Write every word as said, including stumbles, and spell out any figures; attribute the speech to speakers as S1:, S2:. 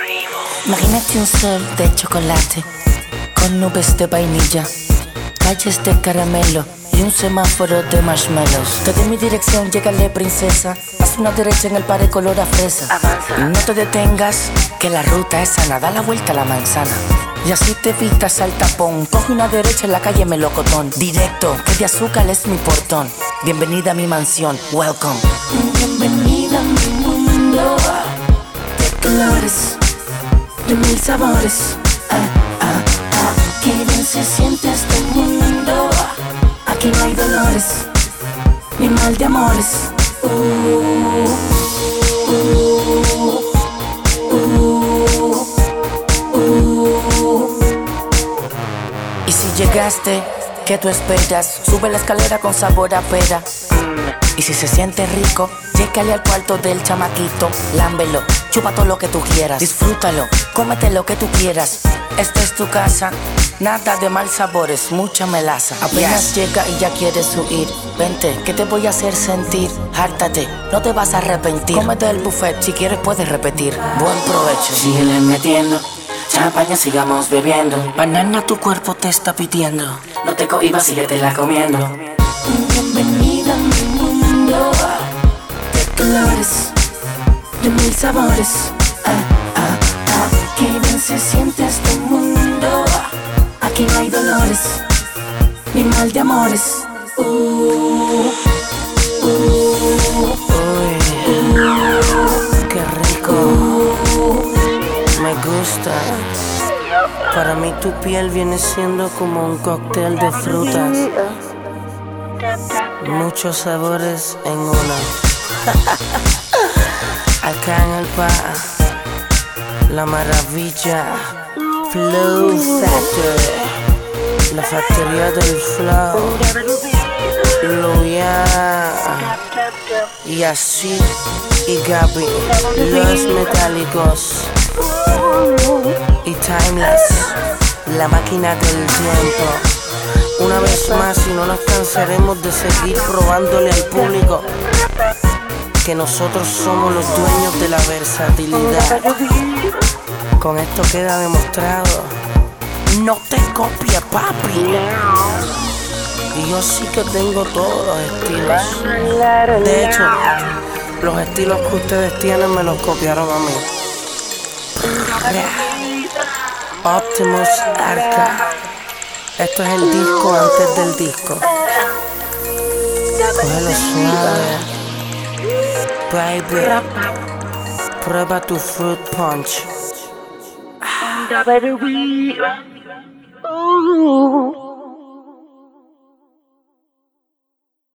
S1: Imagínate un sol de chocolate con nubes de vainilla, calles de caramelo y un semáforo de marshmallows. Desde mi dirección, llégale, princesa. Haz una derecha en el pared color a fresa. Avanza. No te detengas, que la ruta es sana. Da la vuelta a la manzana y así te evitas al tapón. Coge una derecha en la calle Melocotón. Directo, que de azúcar es mi portón. Bienvenida a mi mansión, welcome. Bienvenida a mi mundo de colores, de mil sabores. Ah, ah, ah. Qué bien se siente este mundo. Aquí no hay dolores, ni mal de amores. Uh, uh, uh, uh. Y si llegaste, ¿qué tú esperas? Sube la escalera con sabor a pera. Y si se siente rico, llégale al cuarto del chamaquito. Lámbelo, chupa todo lo que tú quieras. Disfrútalo, cómete lo que tú quieras. Esta es tu casa, nada de mal sabores, mucha melaza. Apenas yes. Llega y ya quieres huir. Vente, que te voy a hacer sentir. Hártate, no te vas a arrepentir. Cómete el buffet, si quieres puedes repetir. Buen provecho.
S2: Síguele metiendo, champaña sigamos bebiendo.
S1: Banana tu cuerpo te está pidiendo.
S2: No te cohibas, síguetela comiendo.
S1: Bienvenida a mi mundo de colores, de mil sabores. Ah, ah, ah. Qué bien se siente este mundo. Aquí no hay dolores, ni mal de amores. Uh, uh,
S3: Uy,
S1: uh,
S3: qué rico,
S1: uh.
S3: me gusta. Para mí tu piel viene siendo como un cóctel de frutas, muchos sabores en una. Acá en el pa, la maravilla, Flow Factory, la factoría del flow, Luya, y así, y Gaby, los metálicos, y Timeless, la máquina del tiempo. Una vez más, y no nos cansaremos de seguir probándole al público que nosotros somos los dueños de la versatilidad. Con esto queda demostrado, no te copies, papi. Y yo sí que tengo todos los estilos. De hecho, los estilos que ustedes tienen me los copiaron a mí. Optimus Arca. Esto es el disco antes del disco. Cógelo suave, baby. Prueba tu fruit punch.
S4: Ooh.